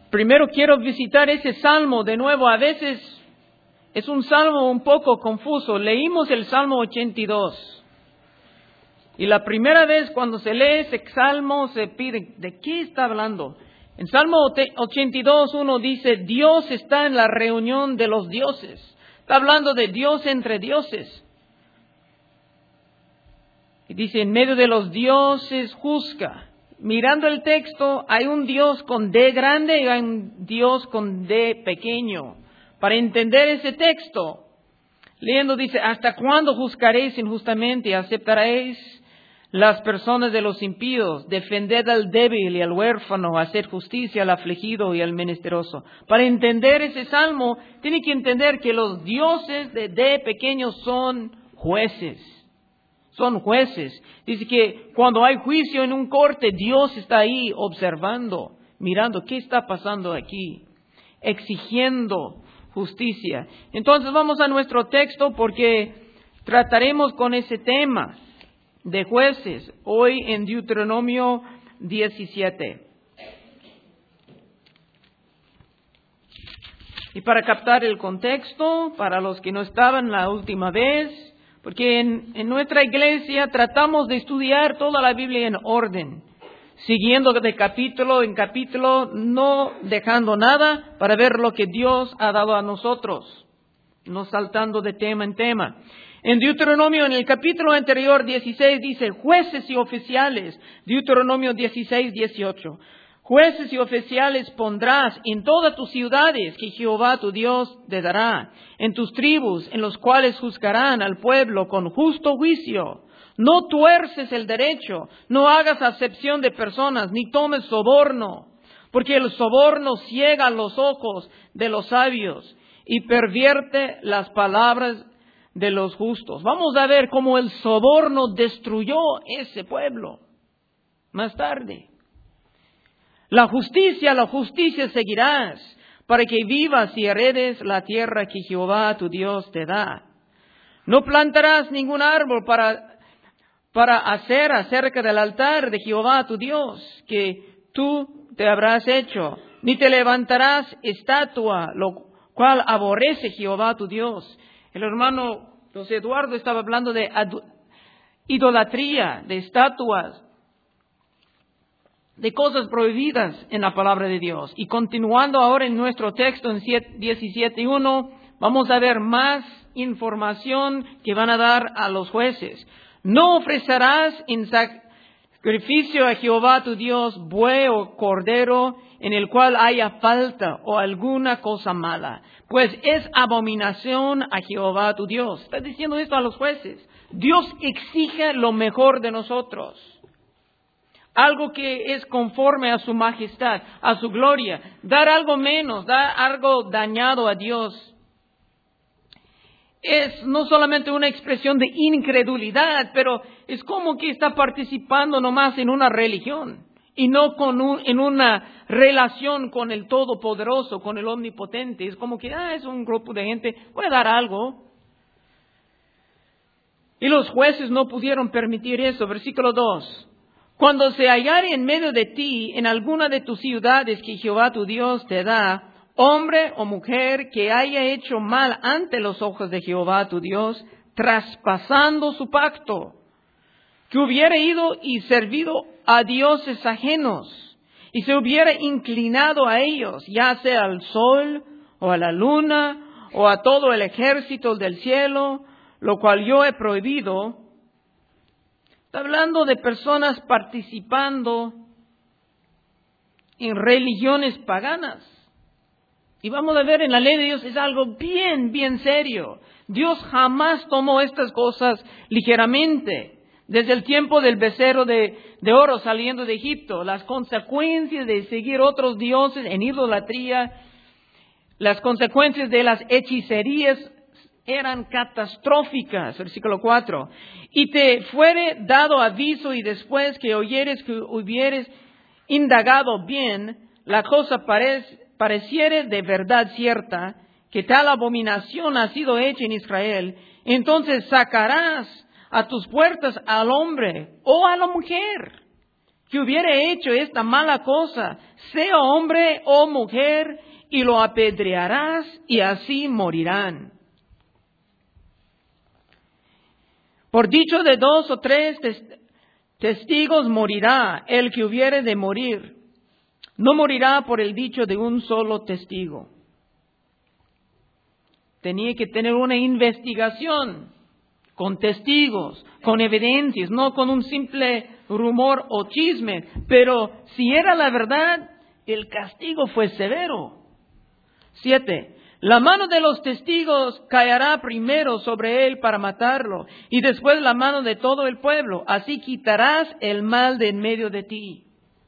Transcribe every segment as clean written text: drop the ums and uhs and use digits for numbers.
primero quiero visitar ese salmo de nuevo. A veces es un salmo un poco confuso. Leímos el Salmo 82. Y la primera vez cuando se lee ese salmo se pide, ¿de qué está hablando? En Salmo 82, 1 dice, Dios está en la reunión de los dioses. Está hablando de Dios entre dioses. Y dice, en medio de los dioses juzga. Mirando el texto, hay un Dios con D grande y hay un Dios con D pequeño. Para entender ese texto, leyendo dice, ¿hasta cuándo juzgaréis injustamente y aceptaréis las personas de los impíos? Defended al débil y al huérfano, hacer justicia al afligido y al menesteroso. Para entender ese salmo, tiene que entender que los dioses de D pequeño son jueces. Son jueces. Dice que cuando hay juicio en un corte, Dios está ahí observando, mirando qué está pasando aquí, exigiendo justicia. Entonces vamos a nuestro texto porque trataremos con ese tema de jueces hoy en Deuteronomio 17. Y para captar el contexto, para los que no estaban la última vez, porque en nuestra iglesia tratamos de estudiar toda la Biblia en orden, siguiendo de capítulo en capítulo, no dejando nada para ver lo que Dios ha dado a nosotros, no saltando de tema en tema. En Deuteronomio, en el capítulo anterior, 16, dice, jueces y oficiales. Deuteronomio 16, 18. Jueces y oficiales pondrás en todas tus ciudades que Jehová tu Dios te dará, en tus tribus, en los cuales juzgarán al pueblo con justo juicio. No tuerces el derecho, no hagas acepción de personas, ni tomes soborno, porque el soborno ciega los ojos de los sabios y pervierte las palabras de los justos. Vamos a ver cómo el soborno destruyó ese pueblo más tarde. La justicia seguirás, para que vivas y heredes la tierra que Jehová tu Dios te da. No plantarás ningún árbol para hacer acerca del altar de Jehová tu Dios, que tú te habrás hecho, ni te levantarás estatua, lo cual aborrece Jehová tu Dios. El hermano José Eduardo estaba hablando de idolatría, de estatuas, de cosas prohibidas en la palabra de Dios. Y continuando ahora en nuestro texto en 17:1, vamos a ver más información que van a dar a los jueces. No ofrecerás en sacrificio a Jehová tu Dios buey o cordero en el cual haya falta o alguna cosa mala, pues es abominación a Jehová tu Dios. Está diciendo esto a los jueces. Dios exige lo mejor de nosotros. Algo que es conforme a su majestad, a su gloria. Dar algo menos, dar algo dañado a Dios, es no solamente una expresión de incredulidad, pero es como que está participando nomás en una religión y no en una relación con el Todopoderoso, con el Omnipotente. Es como que, es un grupo de gente, voy a dar algo. Y los jueces no pudieron permitir eso. Versículo 2. Cuando se hallare en medio de ti, en alguna de tus ciudades que Jehová tu Dios te da, hombre o mujer que haya hecho mal ante los ojos de Jehová tu Dios, traspasando su pacto, que hubiera ido y servido a dioses ajenos, y se hubiera inclinado a ellos, ya sea al sol, o a la luna, o a todo el ejército del cielo, lo cual yo he prohibido. Está hablando de personas participando en religiones paganas. Y vamos a ver en la ley de Dios, es algo bien, bien serio. Dios jamás tomó estas cosas ligeramente. Desde el tiempo del becerro de oro saliendo de Egipto, las consecuencias de seguir otros dioses en idolatría, las consecuencias de las hechicerías eran catastróficas. Versículo 4. Y te fuere dado aviso y después que oyeres que hubieres indagado bien, la cosa pareciere de verdad cierta, que tal abominación ha sido hecha en Israel, entonces sacarás a tus puertas al hombre o a la mujer que hubiere hecho esta mala cosa, sea hombre o mujer, y lo apedrearás, y así morirán. Por dicho de 2 o 3 testigos morirá el que hubiere de morir. No morirá por el dicho de un solo testigo. Tenía que tener una investigación con testigos, con evidencias, no con un simple rumor o chisme. Pero si era la verdad, el castigo fue severo. 7. La mano de los testigos caerá primero sobre él para matarlo, y después la mano de todo el pueblo. Así quitarás el mal de en medio de ti.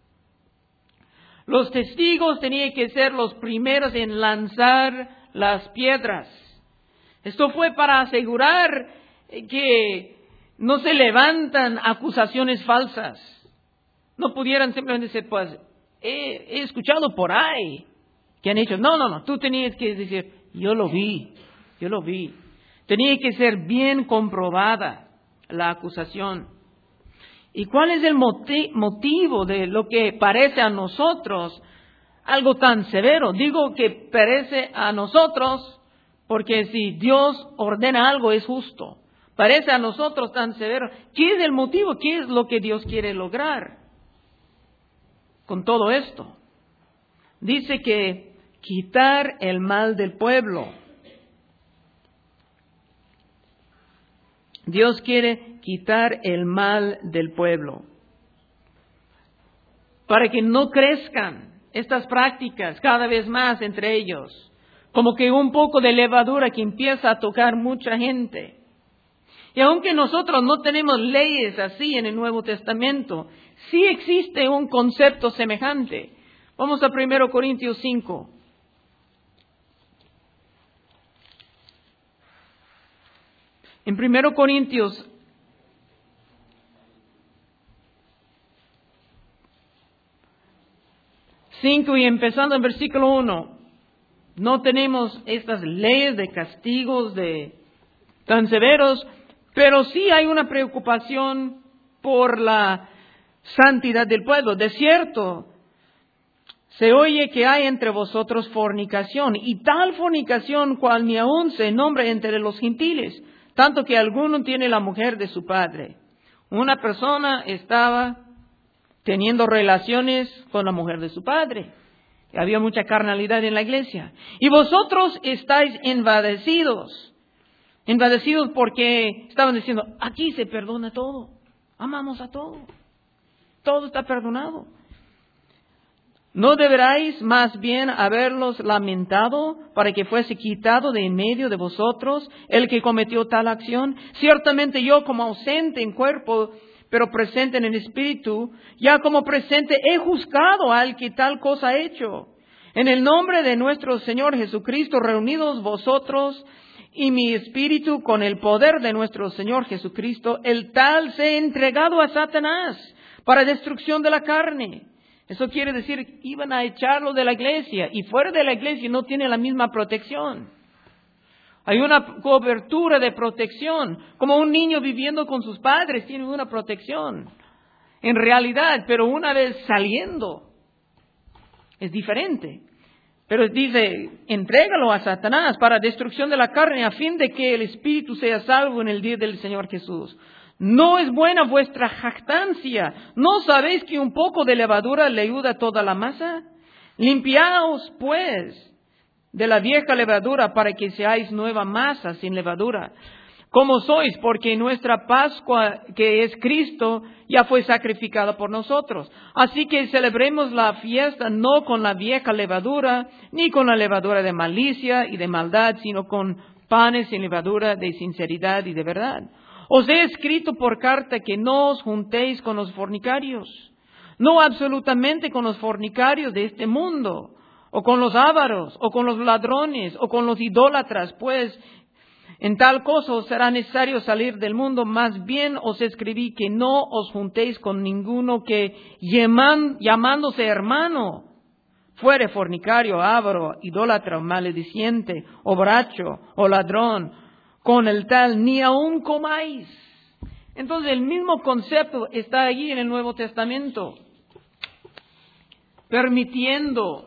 Los testigos tenían que ser los primeros en lanzar las piedras. Esto fue para asegurar que no se levantan acusaciones falsas. No pudieran simplemente decir, pues, he escuchado por ahí que han hecho. No, tú tenías que decir, yo lo vi. Tenía que ser bien comprobada la acusación. ¿Y cuál es el motivo de lo que parece a nosotros algo tan severo? Digo que parece a nosotros porque si Dios ordena algo es justo. Parece a nosotros tan severo. ¿Qué es el motivo? ¿Qué es lo que Dios quiere lograr con todo esto? Dice que quitar el mal del pueblo. Dios quiere quitar el mal del pueblo para que no crezcan estas prácticas cada vez más entre ellos, como que un poco de levadura que empieza a tocar mucha gente. Y aunque nosotros no tenemos leyes así en el Nuevo Testamento, sí existe un concepto semejante. Vamos a 1 Corintios 5. En 1 Corintios 5 y empezando en versículo 1, no tenemos estas leyes de castigos tan severos, pero sí hay una preocupación por la santidad del pueblo. De cierto, se oye que hay entre vosotros fornicación, y tal fornicación cual ni aun se nombra entre los gentiles, tanto que alguno tiene la mujer de su padre. Una persona estaba teniendo relaciones con la mujer de su padre. Había mucha carnalidad en la iglesia. Y vosotros estáis envadecidos porque estaban diciendo, aquí se perdona todo, amamos a todo está perdonado. ¿No deberáis más bien haberlos lamentado para que fuese quitado de en medio de vosotros el que cometió tal acción? Ciertamente yo, como ausente en cuerpo, pero presente en el espíritu, ya como presente he juzgado al que tal cosa ha hecho. En el nombre de nuestro Señor Jesucristo, reunidos vosotros y mi espíritu con el poder de nuestro Señor Jesucristo, el tal se ha entregado a Satanás para destrucción de la carne. Eso quiere decir, iban a echarlo de la iglesia, y fuera de la iglesia no tiene la misma protección. Hay una cobertura de protección, como un niño viviendo con sus padres tiene una protección, en realidad, pero una vez saliendo es diferente. Pero dice, entrégalo a Satanás para destrucción de la carne, a fin de que el espíritu sea salvo en el día del Señor Jesús. No es buena vuestra jactancia. ¿No sabéis que un poco de levadura leuda toda la masa? Limpiaos, pues, de la vieja levadura para que seáis nueva masa sin levadura. Como sois, porque nuestra Pascua, que es Cristo, ya fue sacrificada por nosotros. Así que celebremos la fiesta no con la vieja levadura, ni con la levadura de malicia y de maldad, sino con panes sin levadura de sinceridad y de verdad. Os he escrito por carta que no os juntéis con los fornicarios, no absolutamente con los fornicarios de este mundo, o con los ávaros, o con los ladrones, o con los idólatras, pues en tal cosa os será necesario salir del mundo. Más bien os escribí que no os juntéis con ninguno que llamándose hermano fuere fornicario, avaro, idólatra, malediciente, o borracho, o ladrón. Con el tal ni aun comáis. Entonces el mismo concepto está allí en el Nuevo Testamento. permitiendo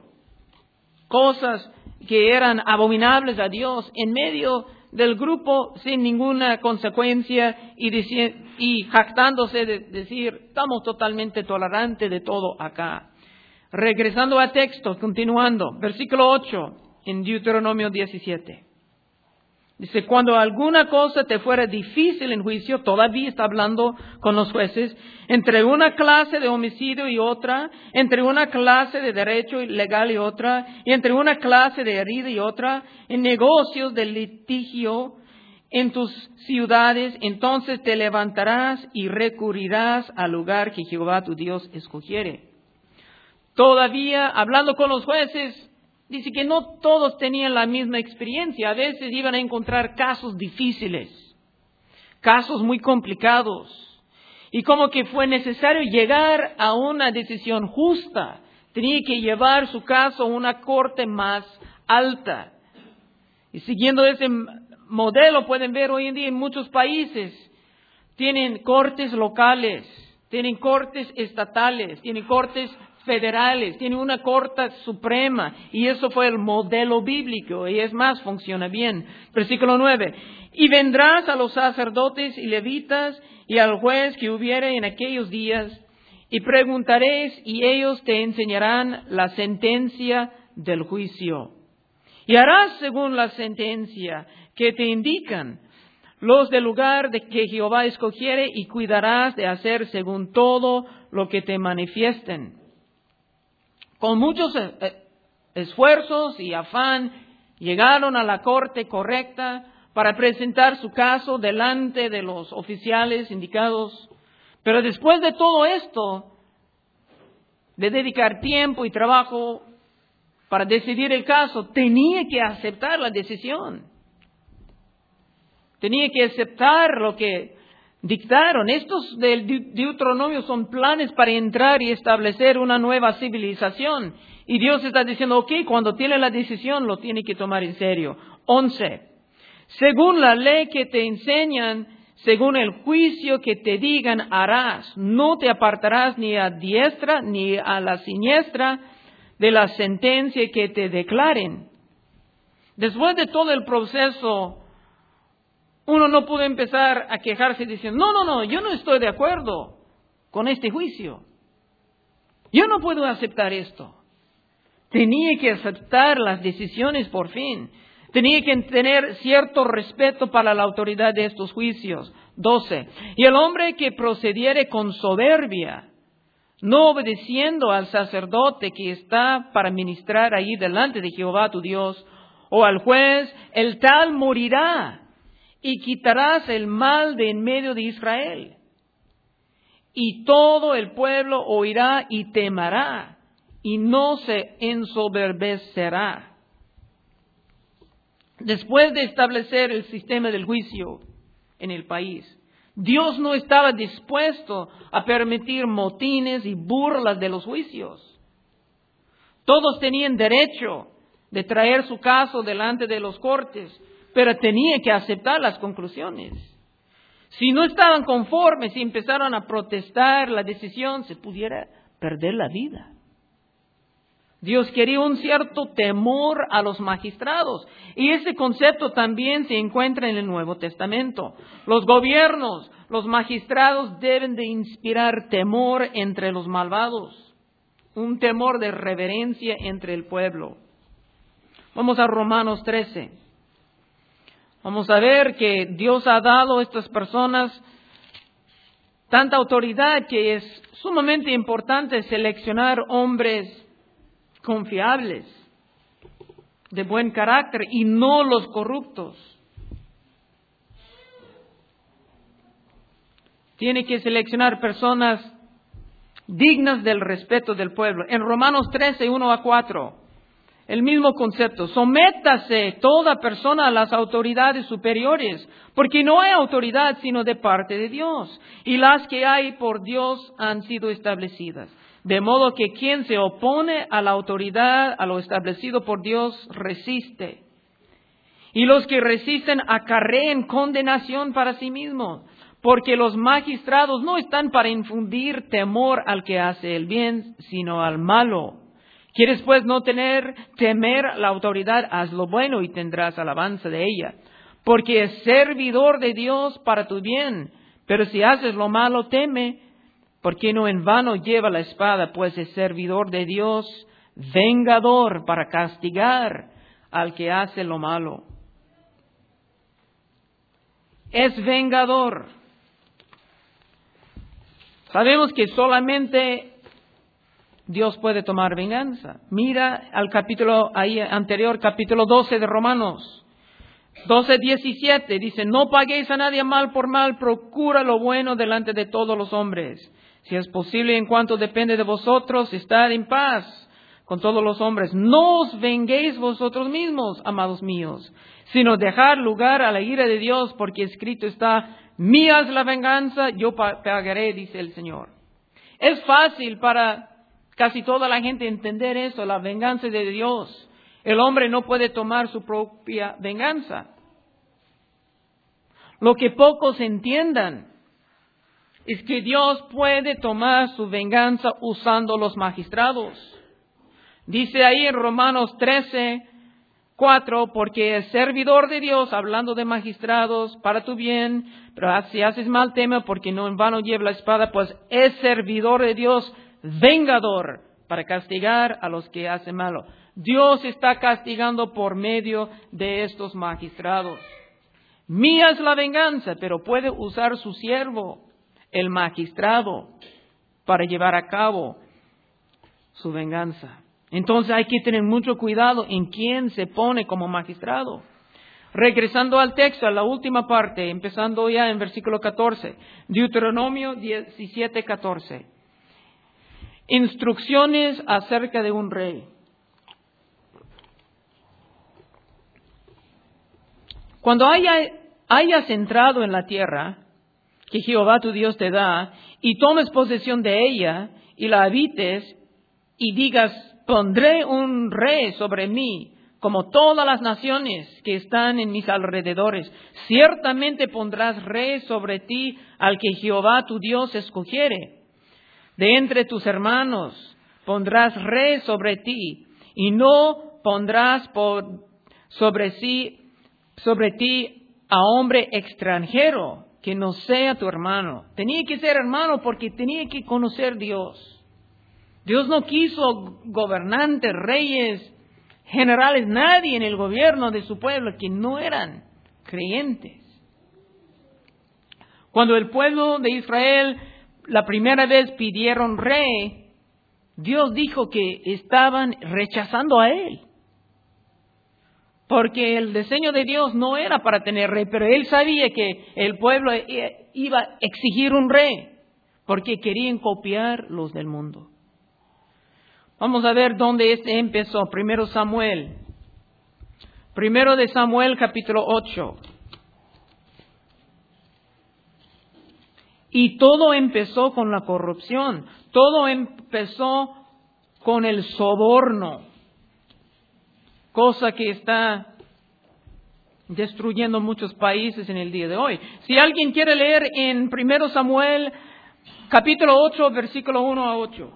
cosas que eran abominables a Dios en medio del grupo sin ninguna consecuencia y jactándose de decir, estamos totalmente tolerantes de todo acá. Regresando al texto, continuando, versículo 8 en Deuteronomio 17. Dice, cuando alguna cosa te fuera difícil en juicio, todavía está hablando con los jueces, entre una clase de homicidio y otra, entre una clase de derecho legal y otra, y entre una clase de herida y otra, en negocios de litigio en tus ciudades, entonces te levantarás y recurrirás al lugar que Jehová tu Dios escogiere. Todavía, hablando con los jueces, dice que no todos tenían la misma experiencia. A veces iban a encontrar casos difíciles, casos muy complicados. Y como que fue necesario llegar a una decisión justa. Tenía que llevar su caso a una corte más alta. Y siguiendo ese modelo, pueden ver hoy en día en muchos países, tienen cortes locales, tienen cortes estatales, tienen cortes federales, tiene una corte suprema, y eso fue el modelo bíblico, y es más, funciona bien. Versículo 9, y vendrás a los sacerdotes y levitas y al juez que hubiere en aquellos días, y preguntaréis, y ellos te enseñarán la sentencia del juicio. Y harás según la sentencia que te indican los del lugar de que Jehová escogiere, y cuidarás de hacer según todo lo que te manifiesten. Con muchos esfuerzos y afán, llegaron a la corte correcta para presentar su caso delante de los oficiales indicados. Pero después de todo esto, de dedicar tiempo y trabajo para decidir el caso, tenía que aceptar la decisión. Tenía que aceptar lo que dictaron. Estos del Deuteronomio son planes para entrar y establecer una nueva civilización. Y Dios está diciendo, ok, cuando tiene la decisión lo tiene que tomar en serio. 11. Según la ley que te enseñan, según el juicio que te digan, harás. No te apartarás ni a diestra ni a la siniestra de la sentencia que te declaren. Después de todo el proceso, uno no puede empezar a quejarse diciendo, no, yo no estoy de acuerdo con este juicio. Yo no puedo aceptar esto. Tenía que aceptar las decisiones por fin. Tenía que tener cierto respeto para la autoridad de estos juicios. 12. Y el hombre que procediere con soberbia, no obedeciendo al sacerdote que está para ministrar ahí delante de Jehová tu Dios, o al juez, el tal morirá. Y quitarás el mal de en medio de Israel. Y todo el pueblo oirá y temerá, y no se ensoberbecerá. Después de establecer el sistema del juicio en el país, Dios no estaba dispuesto a permitir motines y burlas de los juicios. Todos tenían derecho de traer su caso delante de los cortes, pero tenía que aceptar las conclusiones. Si no estaban conformes y empezaron a protestar la decisión, se pudiera perder la vida. Dios quería un cierto temor a los magistrados, y ese concepto también se encuentra en el Nuevo Testamento. Los gobiernos, los magistrados deben de inspirar temor entre los malvados, un temor de reverencia entre el pueblo. Vamos a Romanos 13. Vamos a ver que Dios ha dado a estas personas tanta autoridad que es sumamente importante seleccionar hombres confiables, de buen carácter y no los corruptos. Tiene que seleccionar personas dignas del respeto del pueblo. En Romanos 13, 1-4. El mismo concepto, sométase toda persona a las autoridades superiores, porque no hay autoridad sino de parte de Dios, y las que hay por Dios han sido establecidas. De modo que quien se opone a la autoridad, a lo establecido por Dios, resiste. Y los que resisten acarreen condenación para sí mismos, porque los magistrados no están para infundir temor al que hace el bien, sino al malo. ¿Quieres pues no temer la autoridad? Haz lo bueno y tendrás alabanza de ella. Porque es servidor de Dios para tu bien. Pero si haces lo malo, teme, porque no en vano lleva la espada, pues es servidor de Dios, vengador para castigar al que hace lo malo. Es vengador. Sabemos que solamente Dios puede tomar venganza. Mira al capítulo ahí anterior, capítulo 12 de Romanos. 12:17 dice, no paguéis a nadie mal por mal, procura lo bueno delante de todos los hombres. Si es posible, en cuanto depende de vosotros, estad en paz con todos los hombres. No os venguéis vosotros mismos, amados míos, sino dejad lugar a la ira de Dios, porque escrito está, mía es la venganza, yo pagaré, dice el Señor. Es fácil para casi toda la gente entender eso, la venganza de Dios. El hombre no puede tomar su propia venganza. Lo que pocos entiendan es que Dios puede tomar su venganza usando los magistrados. Dice ahí en Romanos 13:4, porque es servidor de Dios, hablando de magistrados, para tu bien, pero si haces mal, teme, porque no en vano lleva la espada, pues es servidor de Dios, vengador, para castigar a los que hacen malo. Dios está castigando por medio de estos magistrados. Mía es la venganza, pero puede usar su siervo, el magistrado, para llevar a cabo su venganza. Entonces hay que tener mucho cuidado en quién se pone como magistrado. Regresando al texto, a la última parte, empezando ya en versículo 14, Deuteronomio 17:14. Instrucciones acerca de un rey. Cuando hayas entrado en la tierra que Jehová tu Dios te da, y tomes posesión de ella, y la habites, y digas, pondré un rey sobre mí, como todas las naciones que están en mis alrededores. Ciertamente pondrás rey sobre ti al que Jehová tu Dios escogiere. De entre tus hermanos pondrás rey sobre ti, y no pondrás sobre ti a hombre extranjero que no sea tu hermano. Tenía que ser hermano porque tenía que conocer Dios. Dios no quiso gobernantes, reyes, generales, nadie en el gobierno de su pueblo que no eran creyentes. Cuando el pueblo de Israel la primera vez pidieron rey, Dios dijo que estaban rechazando a él. Porque el diseño de Dios no era para tener rey, pero Él sabía que el pueblo iba a exigir un rey, porque querían copiar los del mundo. Vamos a ver dónde empezó. Primero de Samuel, capítulo 8. Y todo empezó con la corrupción, todo empezó con el soborno. Cosa que está destruyendo muchos países en el día de hoy. Si alguien quiere leer en 1 Samuel, capítulo 8, versículo 1-8.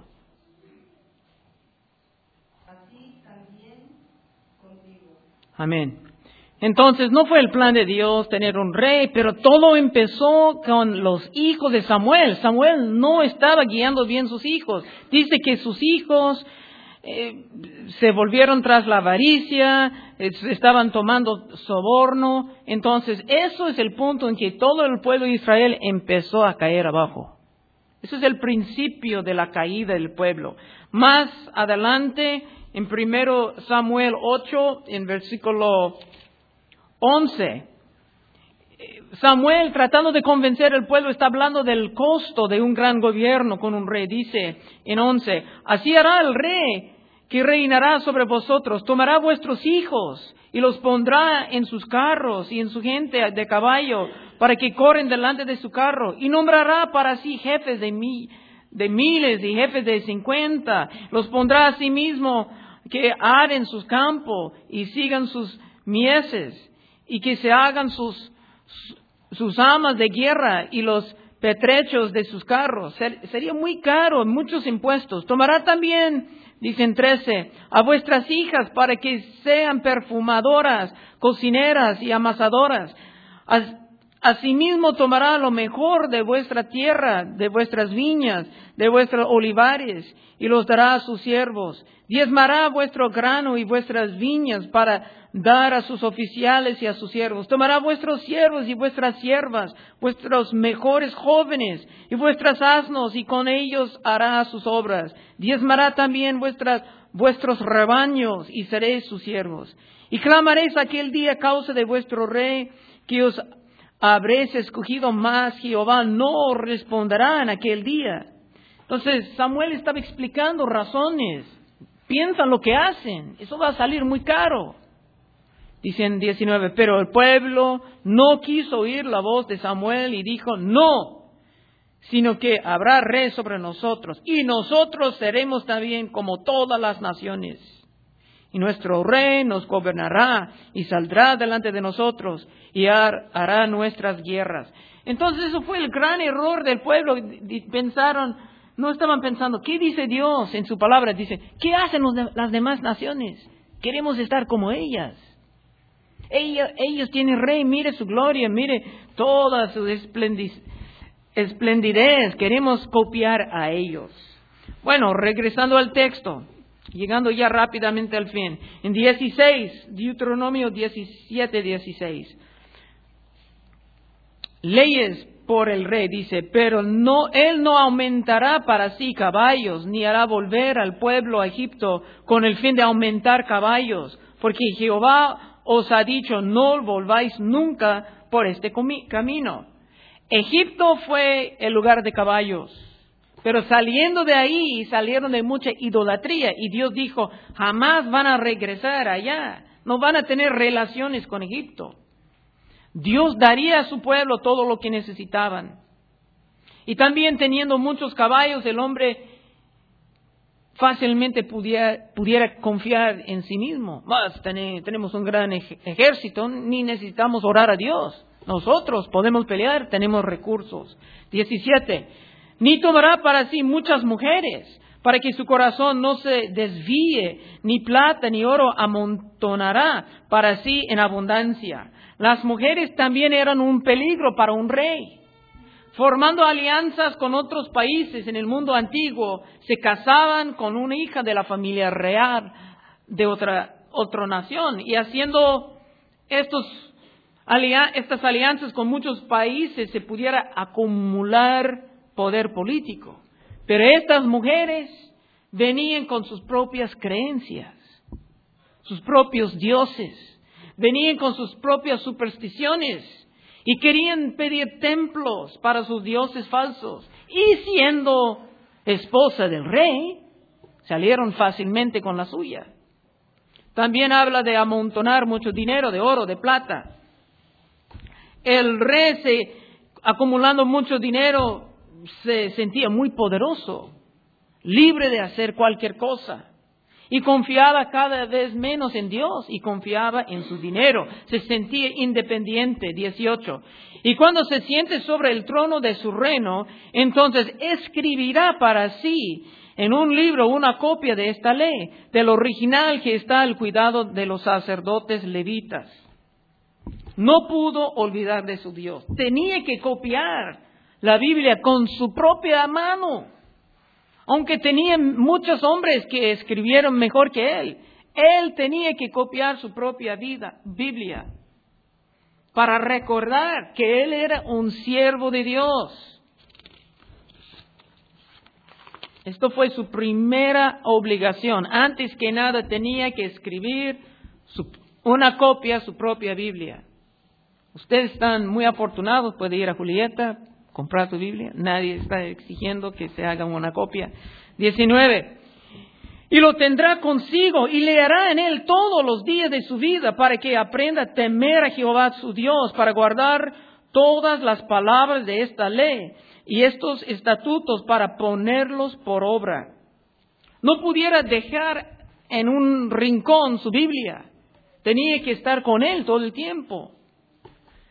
Así también contigo. Amén. Entonces, no fue el plan de Dios tener un rey, pero todo empezó con los hijos de Samuel. Samuel no estaba guiando bien sus hijos. Dice que sus hijos se volvieron tras la avaricia, estaban tomando soborno. Entonces, eso es el punto en que todo el pueblo de Israel empezó a caer abajo. Eso es el principio de la caída del pueblo. Más adelante, en 1 Samuel 8, en versículo 11, Samuel, tratando de convencer al pueblo, está hablando del costo de un gran gobierno con un rey. Dice en 11, así hará el rey que reinará sobre vosotros, tomará vuestros hijos y los pondrá en sus carros y en su gente de caballo para que corren delante de su carro, y nombrará para sí jefes de miles y jefes de 50. Los pondrá a sí mismo que aren sus campos y sigan sus mieses, y que se hagan sus amas de guerra y los pertrechos de sus carros. Sería muy caro, muchos impuestos. Tomará también, dicen 13, a vuestras hijas para que sean perfumadoras, cocineras y amasadoras. Asimismo tomará lo mejor de vuestra tierra, de vuestras viñas, de vuestros olivares, y los dará a sus siervos. Diezmará vuestro grano y vuestras viñas para dar a sus oficiales y a sus siervos. Tomará vuestros siervos y vuestras siervas, vuestros mejores jóvenes y vuestras asnos, y con ellos hará sus obras. Diezmará también vuestros rebaños, y seréis sus siervos. Y clamaréis aquel día a causa de vuestro rey, que os habréis escogido más. Jehová no responderá en aquel día. Entonces Samuel estaba explicando razones. Piensan lo que hacen. Eso va a salir muy caro. Dice en 19, pero el pueblo no quiso oír la voz de Samuel y dijo, no, sino que habrá rey sobre nosotros, y nosotros seremos también como todas las naciones. Y nuestro rey nos gobernará y saldrá delante de nosotros y hará nuestras guerras. Entonces eso fue el gran error del pueblo. No estaban pensando, ¿qué dice Dios en su palabra? Dice, ¿qué hacen las demás naciones? Queremos estar como ellas. Ellos tienen rey, mire su gloria, mire toda su esplendidez. Queremos copiar a ellos. Bueno, regresando al texto. Llegando ya rápidamente al fin. En 16, Deuteronomio 17, 16. Leyes por el rey, dice, pero él no aumentará para sí caballos, ni hará volver al pueblo a Egipto con el fin de aumentar caballos, porque Jehová os ha dicho, no volváis nunca por este camino. Egipto fue el lugar de caballos. Pero saliendo de ahí, salieron de mucha idolatría. Y Dios dijo, jamás van a regresar allá. No van a tener relaciones con Egipto. Dios daría a su pueblo todo lo que necesitaban. Y también teniendo muchos caballos, el hombre fácilmente pudiera confiar en sí mismo. Tenemos un gran ejército, ni necesitamos orar a Dios. Nosotros podemos pelear, tenemos recursos. 17. Ni tomará para sí muchas mujeres, para que su corazón no se desvíe, ni plata ni oro amontonará para sí en abundancia. Las mujeres también eran un peligro para un rey. Formando alianzas con otros países en el mundo antiguo, se casaban con una hija de la familia real de otra nación, y haciendo estas alianzas con muchos países se pudiera acumular poder político. Pero estas mujeres venían con sus propias creencias, sus propios dioses, venían con sus propias supersticiones y querían pedir templos para sus dioses falsos. Y siendo esposa del rey, salieron fácilmente con la suya. También habla de amontonar mucho dinero, de oro, de plata. El rey, acumulando mucho dinero, se sentía muy poderoso, libre de hacer cualquier cosa, y confiaba cada vez menos en Dios y confiaba en su dinero. Se sentía independiente. 18. Y cuando se siente sobre el trono de su reino, entonces escribirá para sí en un libro una copia de esta ley, del original que está al cuidado de los sacerdotes levitas. No pudo olvidar de su Dios. Tenía que copiar la Biblia con su propia mano. Aunque tenía muchos hombres que escribieron mejor que él tenía que copiar su propia Biblia para recordar que él era un siervo de Dios. Esto fue su primera obligación. Antes que nada tenía que escribir una copia, su propia Biblia. Ustedes están muy afortunados, puede ir a Julieta, comprar su Biblia. Nadie está exigiendo que se haga una copia. 19. Y lo tendrá consigo y leerá en él todos los días de su vida para que aprenda a temer a Jehová su Dios, para guardar todas las palabras de esta ley y estos estatutos para ponerlos por obra. No pudiera dejar en un rincón su Biblia. Tenía que estar con él todo el tiempo.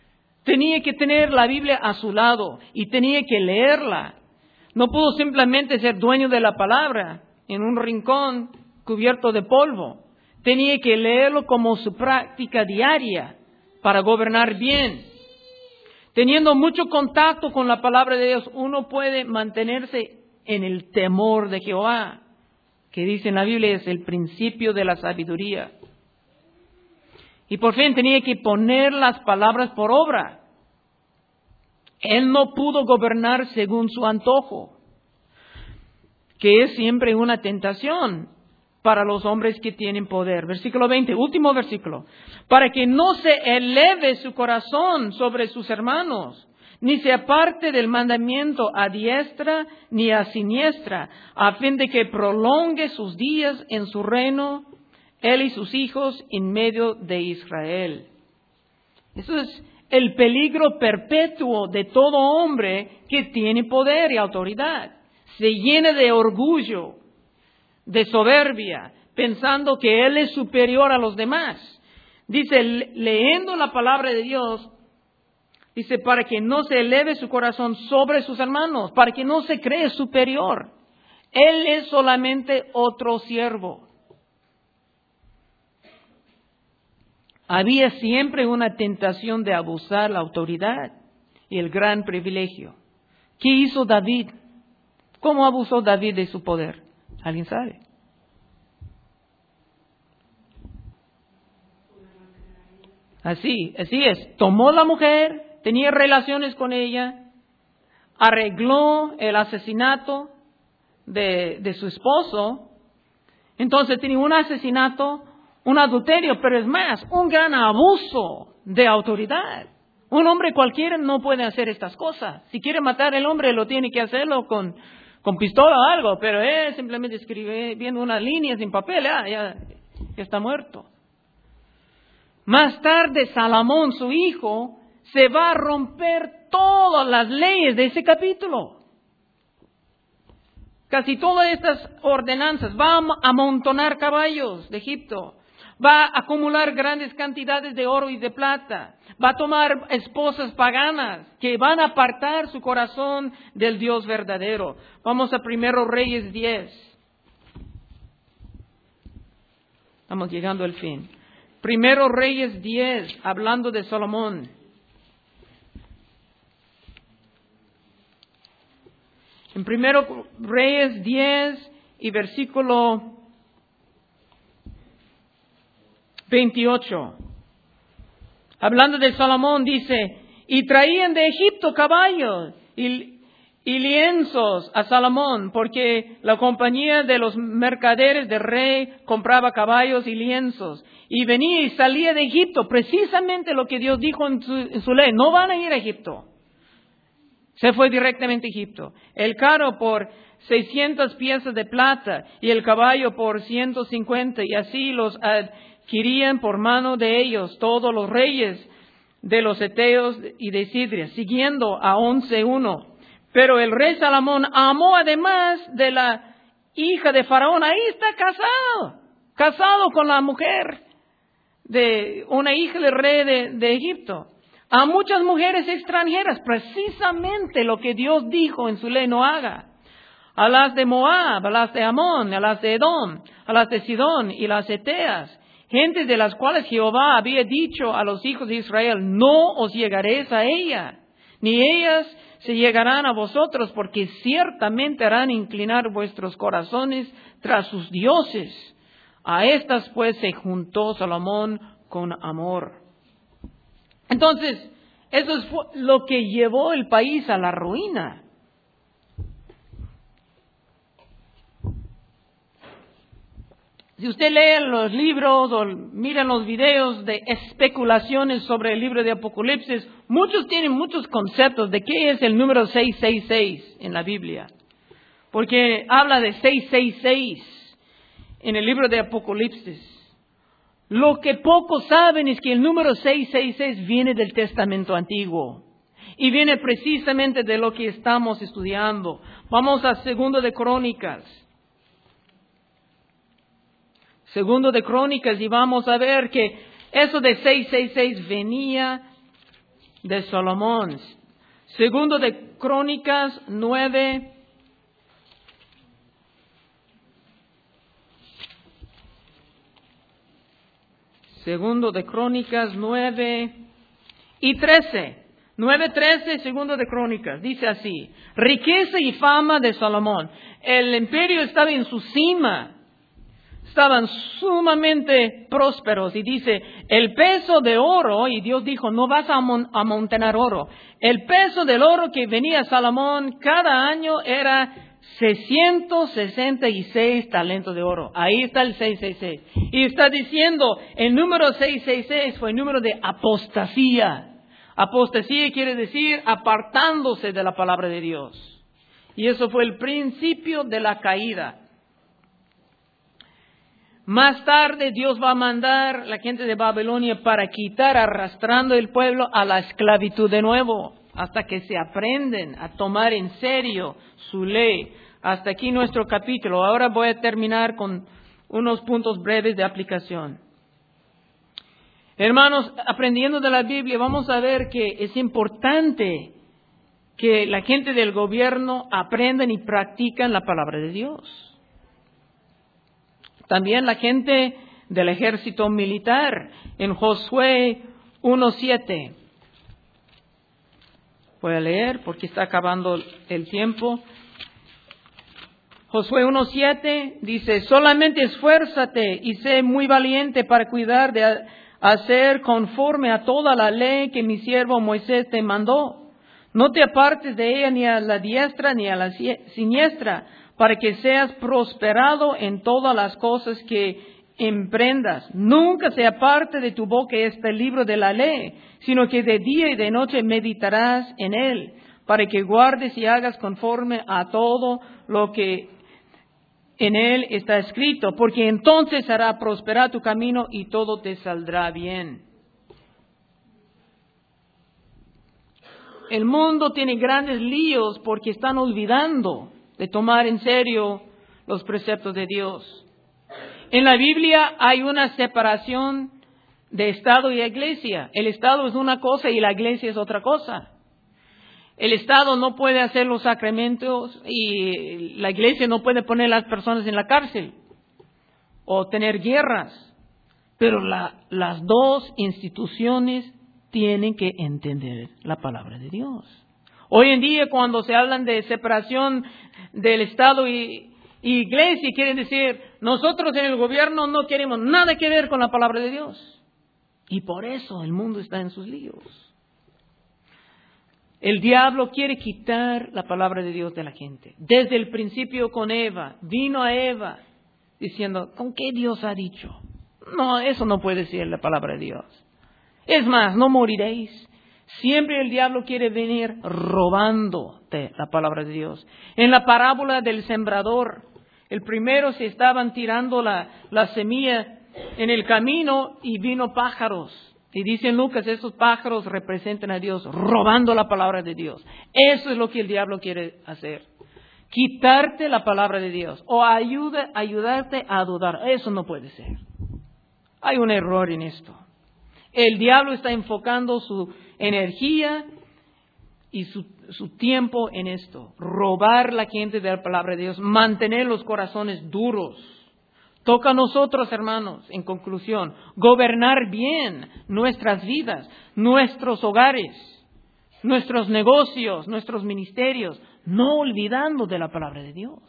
tenía que tener la Biblia a su lado y tenía que leerla. No pudo simplemente ser dueño de la palabra en un rincón cubierto de polvo. Tenía que leerlo como su práctica diaria para gobernar bien. Teniendo mucho contacto con la palabra de Dios, uno puede mantenerse en el temor de Jehová, que dice en la Biblia es el principio de la sabiduría. Y por fin tenía que poner las palabras por obra. Él no pudo gobernar según su antojo, que es siempre una tentación para los hombres que tienen poder. Versículo 20, último versículo. Para que no se eleve su corazón sobre sus hermanos, ni se aparte del mandamiento a diestra ni a siniestra, a fin de que prolongue sus días en su reino, él y sus hijos en medio de Israel. Eso es el peligro perpetuo de todo hombre que tiene poder y autoridad. Se llena de orgullo, de soberbia, pensando que él es superior a los demás. Dice, leyendo la palabra de Dios, dice, para que no se eleve su corazón sobre sus hermanos, para que no se cree superior. Él es solamente otro siervo. Había siempre una tentación de abusar la autoridad y el gran privilegio. ¿Qué hizo David? ¿Cómo abusó David de su poder? ¿Alguien sabe? Así es. Tomó la mujer, tenía relaciones con ella, arregló el asesinato de su esposo. Entonces tenía un asesinato, un adulterio, pero es más, un gran abuso de autoridad. Un hombre cualquiera no puede hacer estas cosas. Si quiere matar al hombre, lo tiene que hacerlo con pistola o algo, pero él simplemente escribe viendo unas líneas en papel, ya está muerto. Más tarde, Salomón, su hijo, se va a romper todas las leyes de ese capítulo. Casi todas estas ordenanzas. Va a amontonar caballos de Egipto. Va a acumular grandes cantidades de oro y de plata. Va a tomar esposas paganas que van a apartar su corazón del Dios verdadero. Vamos a 1 Reyes 10. Estamos llegando al fin. 1 Reyes 10, hablando de Salomón. En 1 Reyes 10 y versículo 28. Hablando de Salomón, dice, y traían de Egipto caballos y lienzos a Salomón, porque la compañía de los mercaderes del rey compraba caballos y lienzos. Y venía y salía de Egipto, precisamente lo que Dios dijo en su ley, no van a ir a Egipto. Se fue directamente a Egipto. El carro por 600 piezas de plata y el caballo por 150, y así los adquirían por mano de ellos todos los reyes de los heteos y de Sidria, siguiendo a 11:1. Pero el rey Salomón amó además de la hija de Faraón. Ahí está casado con la mujer de una hija del rey de Egipto. A muchas mujeres extranjeras, precisamente lo que Dios dijo en su ley no haga. A las de Moab, a las de Amón, a las de Edom, a las de Sidón y las Eteas, gentes de las cuales Jehová había dicho a los hijos de Israel, no os llegaréis a ella, ni ellas se llegarán a vosotros, porque ciertamente harán inclinar vuestros corazones tras sus dioses. A estas pues se juntó Salomón con amor. Entonces, eso es lo que llevó el país a la ruina. Si usted lee los libros o mira los videos de especulaciones sobre el libro de Apocalipsis, muchos tienen muchos conceptos de qué es el número 666 en la Biblia. Porque habla de 666 en el libro de Apocalipsis. Lo que pocos saben es que el número 666 viene del Testamento Antiguo. Y viene precisamente de lo que estamos estudiando. Vamos a 2 de Crónicas. 2 de Crónicas, y vamos a ver que eso de 666 venía de Salomón. Segundo de Crónicas 9. Segundo de Crónicas 9 y 13. 9:13, segundo de Crónicas. Dice así: riqueza y fama de Salomón. El imperio estaba en su cima. Estaban sumamente prósperos. Y dice, el peso de oro, y Dios dijo, no vas a amontonar oro. El peso del oro que venía a Salomón cada año era 666 talentos de oro. Ahí está el 666. Y está diciendo, el número 666 fue el número de apostasía. Apostasía quiere decir apartándose de la palabra de Dios. Y eso fue el principio de la caída. Más tarde Dios va a mandar la gente de Babilonia para quitar, arrastrando el pueblo a la esclavitud de nuevo, hasta que se aprenden a tomar en serio su ley. Hasta aquí nuestro capítulo. Ahora voy a terminar con unos puntos breves de aplicación. Hermanos, aprendiendo de la Biblia, vamos a ver que es importante que la gente del gobierno aprendan y practican la palabra de Dios. También la gente del ejército militar en Josué 1:7. Voy a leer porque está acabando el tiempo. Josué 1:7 dice, solamente esfuérzate y sé muy valiente para cuidar de hacer conforme a toda la ley que mi siervo Moisés te mandó. No te apartes de ella ni a la diestra ni a la siniestra, para que seas prosperado en todas las cosas que emprendas. Nunca se aparte de tu boca este libro de la ley, sino que de día y de noche meditarás en él, para que guardes y hagas conforme a todo lo que en él está escrito, porque entonces hará prosperar tu camino y todo te saldrá bien. El mundo tiene grandes líos porque están olvidando de tomar en serio los preceptos de Dios. En la Biblia hay una separación de Estado y Iglesia. El Estado es una cosa y la Iglesia es otra cosa. El Estado no puede hacer los sacramentos y la Iglesia no puede poner a las personas en la cárcel o tener guerras. Pero las dos instituciones tienen que entender la palabra de Dios. Hoy en día, cuando se hablan de separación del Estado y Iglesia, quieren decir, nosotros en el gobierno no queremos nada que ver con la palabra de Dios. Y por eso el mundo está en sus líos. El diablo quiere quitar la palabra de Dios de la gente. Desde el principio con Eva, vino a Eva diciendo, ¿con qué Dios ha dicho? No, eso no puede ser la palabra de Dios. Es más, no moriréis. Siempre el diablo quiere venir robándote la palabra de Dios. En la parábola del sembrador, el primero se estaban tirando la semilla en el camino y vino pájaros. Y dice en Lucas, esos pájaros representan a Dios, robando la palabra de Dios. Eso es lo que el diablo quiere hacer. Quitarte la palabra de Dios o ayudarte a dudar. Eso no puede ser. Hay un error en esto. El diablo está enfocando su energía y su tiempo en esto. Robar la gente de la palabra de Dios. Mantener los corazones duros. Toca a nosotros, hermanos, en conclusión, gobernar bien nuestras vidas, nuestros hogares, nuestros negocios, nuestros ministerios, no olvidando de la palabra de Dios.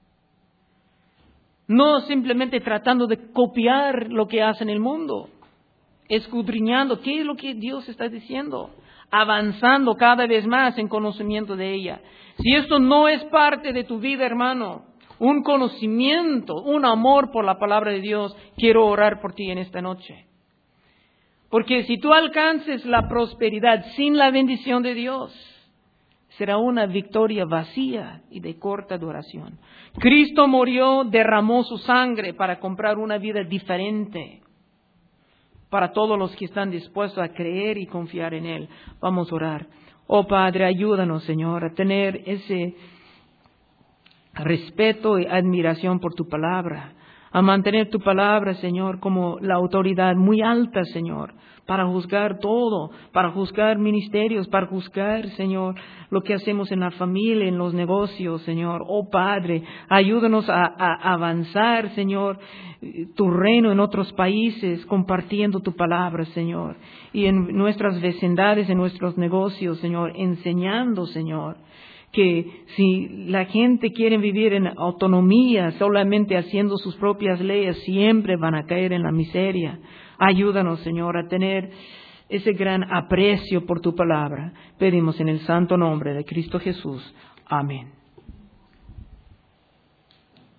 No simplemente tratando de copiar lo que hace en el mundo, escudriñando qué es lo que Dios está diciendo, avanzando cada vez más en conocimiento de ella. Si esto no es parte de tu vida, hermano, un conocimiento, un amor por la palabra de Dios, quiero orar por ti en esta noche. Porque si tú alcances la prosperidad sin la bendición de Dios, será una victoria vacía y de corta duración. Cristo murió, derramó su sangre para comprar una vida diferente para todos los que están dispuestos a creer y confiar en Él. Vamos a orar. Oh Padre, ayúdanos, Señor, a tener ese respeto y admiración por tu palabra. a mantener tu palabra, Señor, como la autoridad muy alta, Señor, para juzgar todo, para juzgar ministerios, para juzgar, Señor, lo que hacemos en la familia, en los negocios, Señor. Oh Padre, ayúdanos a avanzar, Señor, tu reino en otros países, compartiendo tu palabra, Señor, y en nuestras vecindades, en nuestros negocios, Señor, enseñando, Señor, que si la gente quiere vivir en autonomía, solamente haciendo sus propias leyes, siempre van a caer en la miseria. Ayúdanos, Señor, a tener ese gran aprecio por tu palabra. Pedimos en el santo nombre de Cristo Jesús. Amén.